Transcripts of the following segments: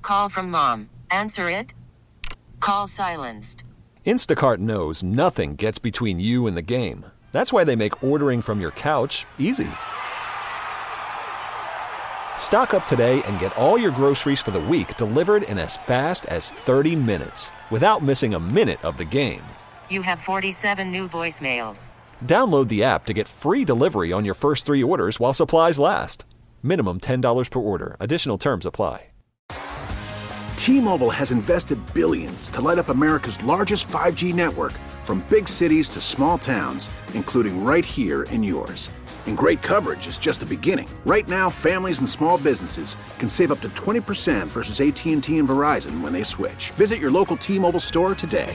Call from mom. Answer it. Call silenced. Instacart knows nothing gets between you and the game. That's why they make ordering from your couch easy. Stock up today and get all your groceries for the week delivered in as fast as 30 minutes without missing a minute of the game. You have 47 new voicemails. Download the app to get free delivery on your first 3 orders while supplies last. Minimum $10 per order. Additional terms apply. T-Mobile has invested billions to light up America's largest 5G network, from big cities to small towns, including right here in yours. And great coverage is just the beginning. Right now, families and small businesses can save up to 20% versus AT&T and Verizon when they switch. Visit your local T-Mobile store today.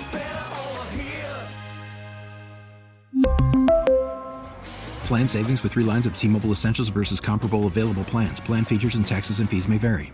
Plan savings with 3 lines of T-Mobile Essentials versus comparable available plans. Plan features and taxes and fees may vary.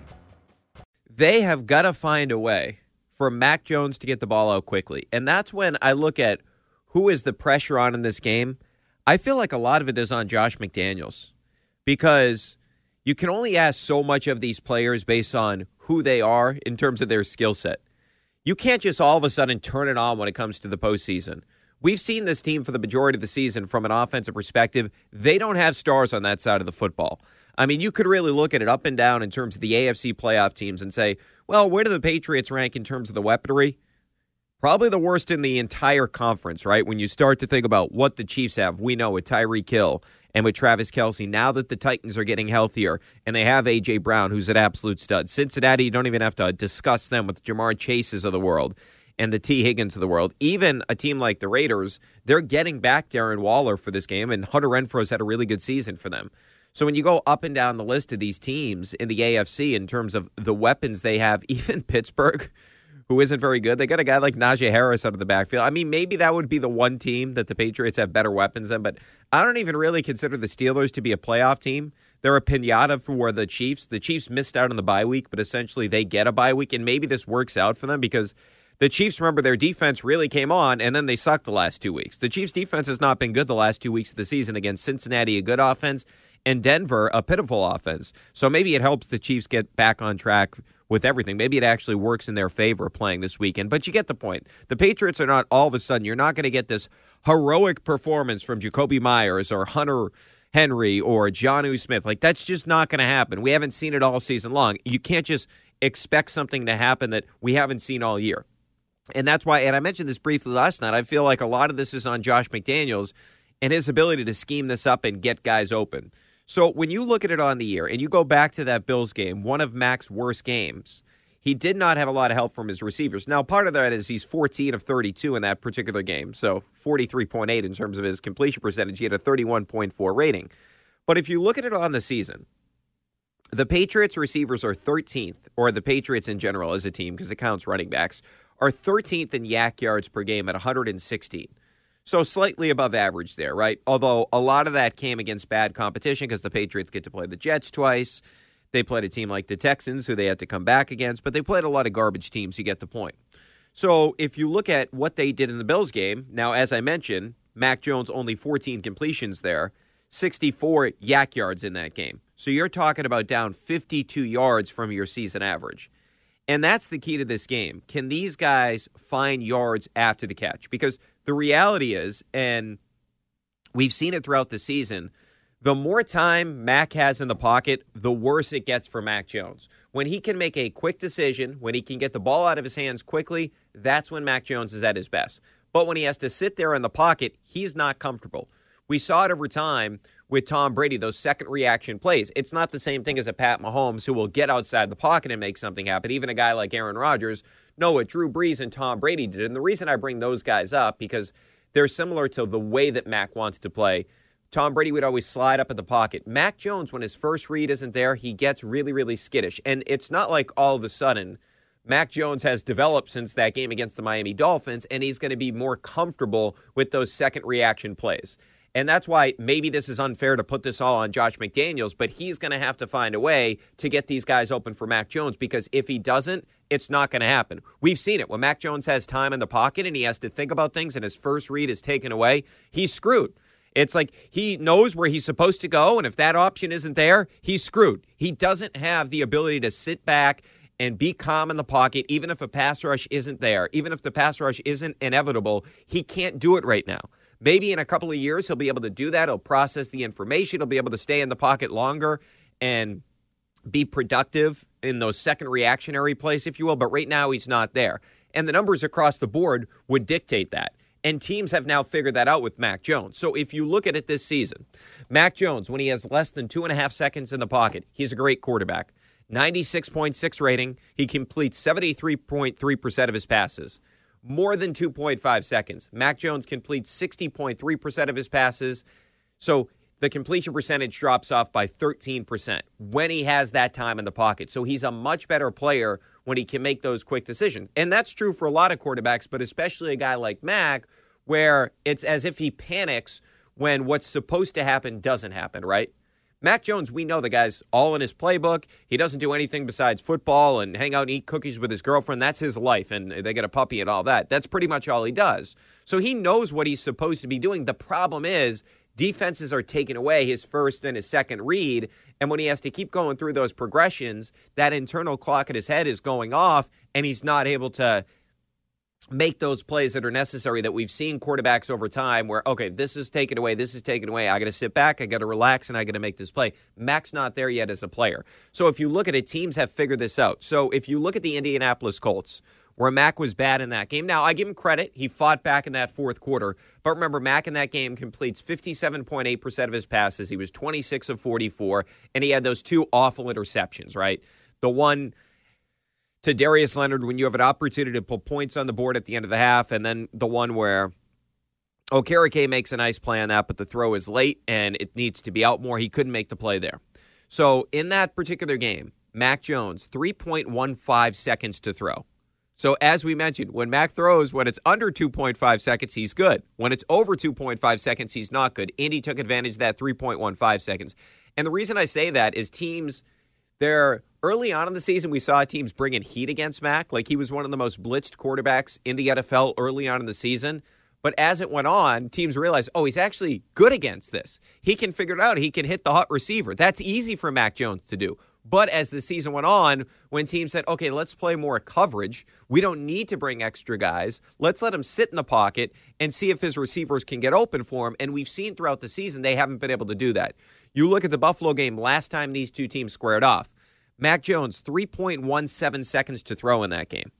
They have got to find a way for Mac Jones to get the ball out quickly. And that's when I look at who is the pressure on in this game. I feel like a lot of it is on Josh McDaniels, because you can only ask so much of these players based on who they are in terms of their skill set. You can't just all of a sudden turn it on when it comes to the postseason. We've seen this team for the majority of the season from an offensive perspective. They don't have stars on that side of the football. I mean, you could really look at it up and down in terms of the AFC playoff teams and say, well, where do the Patriots rank in terms of the weaponry? Probably the worst in the entire conference, right? When you start to think about what the Chiefs have, we know with Tyreek Hill and with Travis Kelce, now that the Titans are getting healthier and they have A.J. Brown, who's an absolute stud. Cincinnati, you don't even have to discuss them with the Jamar Chases of the world and the T. Higgins of the world. Even a team like the Raiders, they're getting back Darren Waller for this game, and Hunter Renfro's had a really good season for them. So when you go up and down the list of these teams in the AFC in terms of the weapons they have, even Pittsburgh, who isn't very good, they got a guy like Najee Harris out of the backfield. I mean, maybe that would be the one team that the Patriots have better weapons than, but I don't even really consider the Steelers to be a playoff team. They're a piñata for the Chiefs. The Chiefs missed out on the bye week, but essentially they get a bye week, and maybe this works out for them because the Chiefs, remember, their defense really came on, and then they sucked the last 2 weeks. The Chiefs' defense has not been good the last 2 weeks of the season against Cincinnati, a good offense, and Denver, a pitiful offense. So maybe it helps the Chiefs get back on track with everything. Maybe it actually works in their favor playing this weekend. But you get the point. The Patriots are not all of a sudden, you're not going to get this heroic performance from Jacoby Myers or Hunter Henry or Jonnu Smith. Like, that's just not going to happen. We haven't seen it all season long. You can't just expect something to happen that we haven't seen all year. And that's why, and I mentioned this briefly last night, I feel like a lot of this is on Josh McDaniels and his ability to scheme this up and get guys open. So when you look at it on the year and you go back to that Bills game, one of Mac's worst games, he did not have a lot of help from his receivers. Now, part of that is he's 14 of 32 in that particular game, so 43.8 in terms of his completion percentage. He had a 31.4 rating. But if you look at it on the season, the Patriots receivers are 13th, or the Patriots in general as a team, because it counts running backs, are 13th in yak yards per game at 116. So slightly above average there, right? Although a lot of that came against bad competition because the Patriots get to play the Jets twice. They played a team like the Texans, who they had to come back against, but they played a lot of garbage teams. You get the point. So if you look at what they did in the Bills game, now, as I mentioned, Mac Jones only 14 completions there, 64 yak yards in that game. So you're talking about down 52 yards from your season average. And that's the key to this game. Can these guys find yards after the catch? Because the reality is, and we've seen it throughout the season, the more time Mac has in the pocket, the worse it gets for Mac Jones. When he can make a quick decision, when he can get the ball out of his hands quickly, that's when Mac Jones is at his best. But when he has to sit there in the pocket, he's not comfortable. We saw it over time with Tom Brady, those second reaction plays. It's not the same thing as a Pat Mahomes who will get outside the pocket and make something happen. Even a guy like Aaron Rodgers, know what Drew Brees and Tom Brady did. And the reason I bring those guys up, because they're similar to the way that Mac wants to play. Tom Brady would always slide up in the pocket. Mac Jones, when his first read isn't there, he gets really, really skittish. And it's not like all of a sudden Mac Jones has developed since that game against the Miami Dolphins, and he's going to be more comfortable with those second reaction plays. And that's why maybe this is unfair to put this all on Josh McDaniels, but he's going to have to find a way to get these guys open for Mac Jones, because if he doesn't, it's not going to happen. We've seen it. When Mac Jones has time in the pocket and he has to think about things and his first read is taken away, he's screwed. It's like he knows where he's supposed to go, and if that option isn't there, he's screwed. He doesn't have the ability to sit back and be calm in the pocket, even if a pass rush isn't there, even if the pass rush isn't inevitable, he can't do it right now. Maybe in a couple of years, he'll be able to do that. He'll process the information. He'll be able to stay in the pocket longer and be productive in those second reactionary plays, if you will. But right now, he's not there. And the numbers across the board would dictate that. And teams have now figured that out with Mac Jones. So if you look at it this season, Mac Jones, when he has less than 2.5 seconds in the pocket, he's a great quarterback. 96.6 rating. He completes 73.3% of his passes. More than 2.5 seconds. Mac Jones completes 60.3% of his passes. So the completion percentage drops off by 13% when he has that time in the pocket. So he's a much better player when he can make those quick decisions. And that's true for a lot of quarterbacks, but especially a guy like Mac, where it's as if he panics when what's supposed to happen doesn't happen, right? Mac Jones, we know the guy's all in his playbook. He doesn't do anything besides football and hang out and eat cookies with his girlfriend. That's his life, and they get a puppy and all that. That's pretty much all he does. So he knows what he's supposed to be doing. The problem is defenses are taking away his first and his second read, and when he has to keep going through those progressions, that internal clock in his head is going off, and he's not able to make those plays that are necessary that we've seen quarterbacks over time where, okay, this is taken away, I got to sit back, I got to relax, and I got to make this play. Mac's not there yet as a player. So if you look at it, teams have figured this out. So if you look at the Indianapolis Colts, where Mac was bad in that game, now I give him credit, he fought back in that fourth quarter, but remember, Mac in that game completes 57.8% of his passes, he was 26 of 44, and he had those two awful interceptions, right? The one to Darius Leonard when you have an opportunity to put points on the board at the end of the half, and then the one where Okereke makes a nice play on that, but the throw is late and it needs to be out more. He couldn't make the play there. So in that particular game, Mac Jones, 3.15 seconds to throw. So as we mentioned, when Mac throws, when it's under 2.5 seconds, he's good. When it's over 2.5 seconds, he's not good. Indy took advantage of that 3.15 seconds. And the reason I say that is teams, early on in the season, we saw teams bringing heat against Mac. Like, he was one of the most blitzed quarterbacks in the NFL early on in the season. But as it went on, teams realized, oh, he's actually good against this. He can figure it out. He can hit the hot receiver. That's easy for Mac Jones to do. But as the season went on, when teams said, okay, let's play more coverage, we don't need to bring extra guys. Let's let him sit in the pocket and see if his receivers can get open for him. And we've seen throughout the season they haven't been able to do that. You look at the Buffalo game last time these two teams squared off. Mac Jones, 3.17 seconds to throw in that game.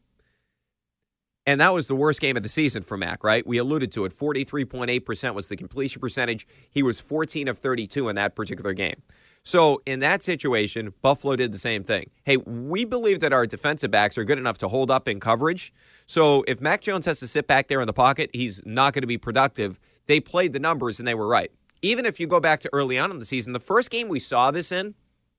And that was the worst game of the season for Mac, right? We alluded to it. 43.8% was the completion percentage. He was 14 of 32 in that particular game. So in that situation, Buffalo did the same thing. Hey, we believe that our defensive backs are good enough to hold up in coverage. So if Mac Jones has to sit back there in the pocket, he's not going to be productive. They played the numbers and they were right. Even if you go back to early on in the season, the first game we saw this in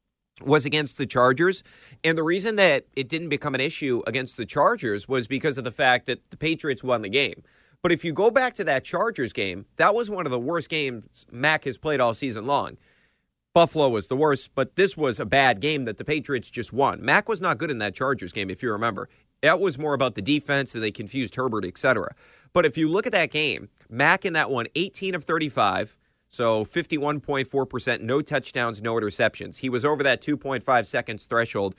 was against the Chargers. And the reason that it didn't become an issue against the Chargers was because of the fact that the Patriots won the game. But if you go back to that Chargers game, that was one of the worst games Mac has played all season long. Buffalo was the worst, but this was a bad game that the Patriots just won. Mac was not good in that Chargers game, if you remember. That was more about the defense, and they confused Herbert, etc. But if you look at that game, Mac in that one, 18 of 35, so 51.4%, no touchdowns, no interceptions. He was over that 2.5 seconds threshold,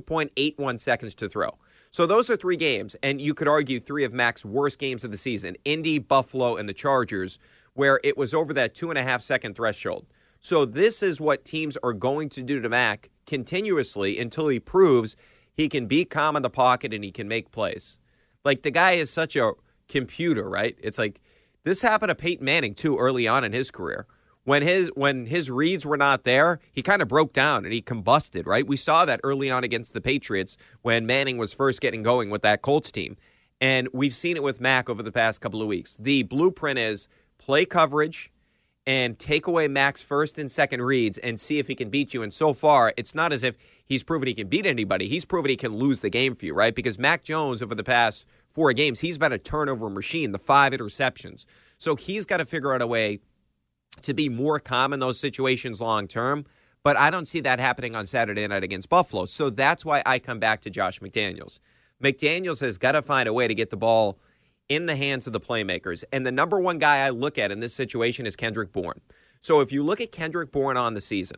2.81 seconds to throw. So those are three games, and you could argue three of Mac's worst games of the season, Indy, Buffalo, and the Chargers, where it was over that 2.5 second threshold. So this is what teams are going to do to Mac continuously until he proves he can be calm in the pocket and he can make plays. Like, the guy is such a computer, right? It's like, this happened to Peyton Manning, too, early on in his career. When his reads were not there, he kind of broke down and he combusted, right? We saw that early on against the Patriots when Manning was first getting going with that Colts team. And we've seen it with Mac over the past couple of weeks. The blueprint is play coverage and take away Mac's first and second reads and see if he can beat you. And so far, it's not as if he's proven he can beat anybody. He's proven he can lose the game for you, right? Because Mac Jones, over the past 4 games, he's been a turnover machine, the 5 interceptions. So he's got to figure out a way to be more calm in those situations long term. But I don't see that happening on Saturday night against Buffalo. So that's why I come back to Josh McDaniels. McDaniels has got to find a way to get the ball in the hands of the playmakers. And the number one guy I look at in this situation is Kendrick Bourne. So if you look at Kendrick Bourne on the season,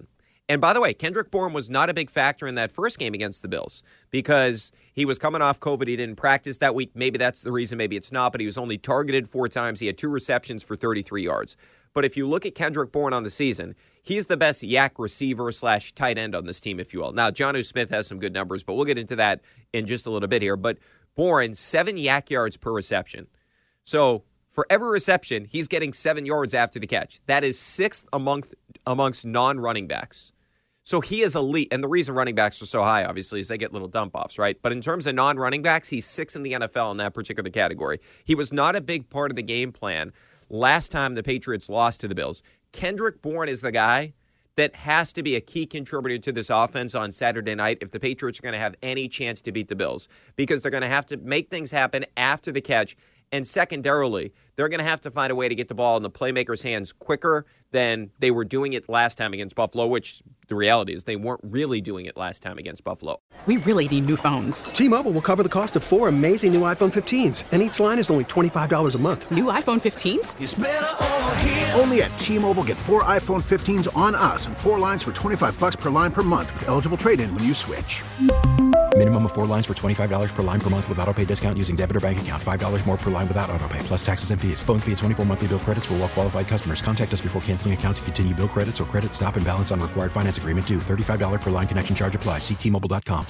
And by the way, Kendrick Bourne was not a big factor in that first game against the Bills because he was coming off COVID. He didn't practice that week. Maybe that's the reason. Maybe it's not. But he was only targeted 4 times. He had 2 receptions for 33 yards. But if you look at Kendrick Bourne on the season, he's the best yak receiver / tight end on this team, if you will. Now, Jonnu Smith has some good numbers, but we'll get into that in just a little bit here. But Bourne, 7 yak yards per reception. So for every reception, he's getting 7 yards after the catch. That is 6th amongst non-running backs. So he is elite. And the reason running backs are so high, obviously, is they get little dump-offs, right? But in terms of non-running backs, he's 6th in the NFL in that particular category. He was not a big part of the game plan last time the Patriots lost to the Bills. Kendrick Bourne is the guy that has to be a key contributor to this offense on Saturday night if the Patriots are going to have any chance to beat the Bills, because they're going to have to make things happen after the catch. And secondarily, they're going to have to find a way to get the ball in the playmakers' hands quicker than they were doing it last time against Buffalo, which the reality is they weren't really doing it last time against Buffalo. We really need new phones. T-Mobile will cover the cost of 4 amazing new iPhone 15s, and each line is only $25 a month. New iPhone 15s? It's better over here. Only at T-Mobile, get 4 iPhone 15s on us and 4 lines for $25 per line per month with eligible trade-in when you switch. Minimum of 4 lines for $25 per line per month with autopay discount using debit or bank account. $5 more per line without autopay, plus taxes and fees. Phone fee at 24 monthly bill credits for well-qualified customers. Contact us before canceling account to continue bill credits or credit stop and balance on required finance agreement due. $35 per line connection charge applies. See T-Mobile.com.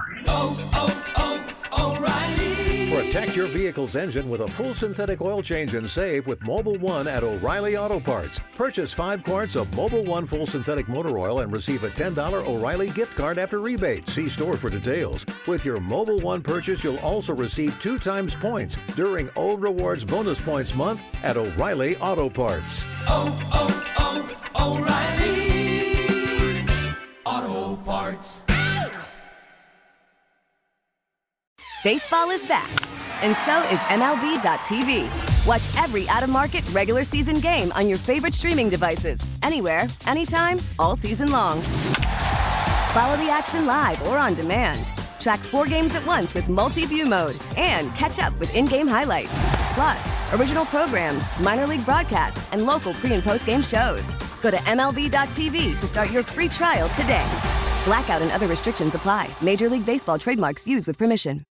O'Reilly. Protect your vehicle's engine with a full synthetic oil change and save with Mobil 1 at O'Reilly Auto Parts. Purchase 5 quarts of Mobil 1 full synthetic motor oil and receive a $10 O'Reilly gift card after rebate. See store for details. With your Mobil 1 purchase, you'll also receive 2 times points during O Rewards Bonus Points Month at O'Reilly Auto Parts. O'Reilly Auto Parts. Baseball is back, and so is MLB.tv. Watch every out-of-market regular season game on your favorite streaming devices, anywhere, anytime, all season long. Follow the action live or on demand. Track 4 games at once with multi-view mode and catch up with in-game highlights. Plus, original programs, minor league broadcasts, and local pre- and post-game shows. Go to MLB.tv to start your free trial today. Blackout and other restrictions apply. Major League Baseball trademarks used with permission.